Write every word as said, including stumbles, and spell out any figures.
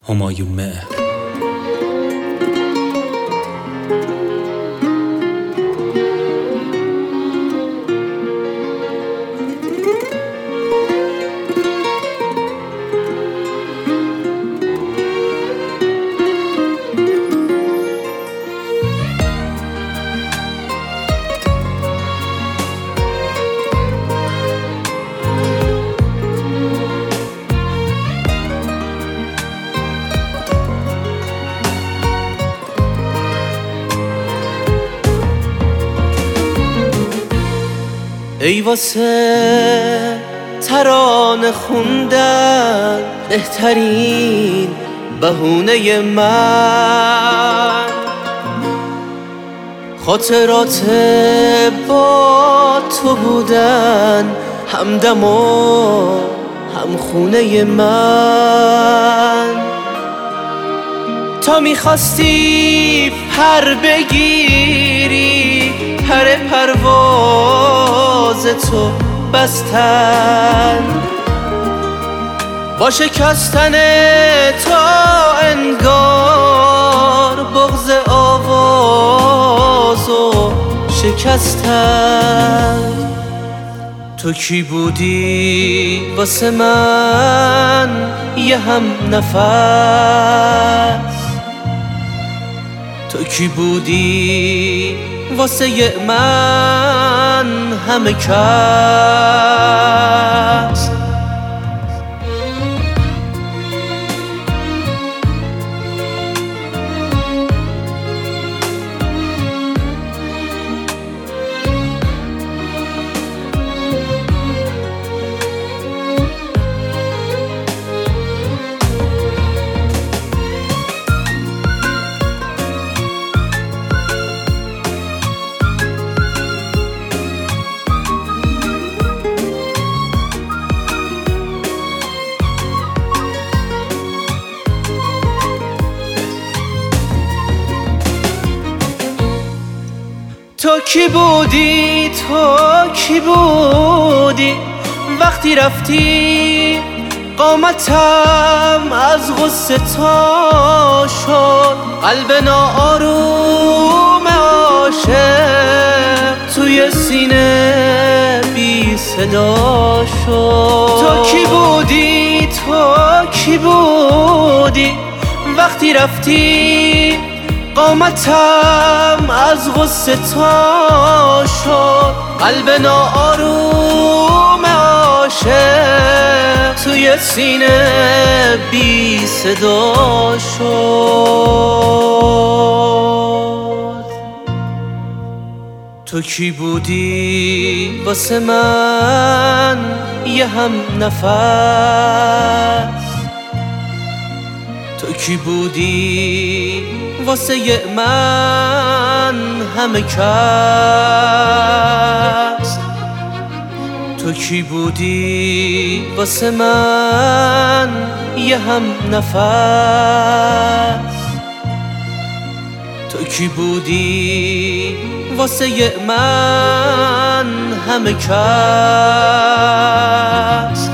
همایون مهر. ای واسه ترانه خوندن بهترین بهونه من، خاطرات با تو بودن همدم و هم خونه من. تا میخواستی پر بگیری پر پرواز تو بستن، با شکستن تو انگار بغض آوازو شکستن. تو کی بودی واسه من یه هم نفس، تو کی بودی واسه من همه کس. تو کی بودی تو کی بودی وقتی رفتی قامتم از غصه تا شد، قلب ناآروم عاشق توی سینه بی صدا شد. تو کی بودی تو کی بودی وقتی رفتی قامتم از غصه تا شد، قلب ناآروم عاشق توی سینه بی صدا شد. تو کی بودی واسه من یه هم نفس، تو کی بودی واسه من همه کس. تو کی بودی واسه من یه هم نفس، تو کی بودی واسه من همه کس.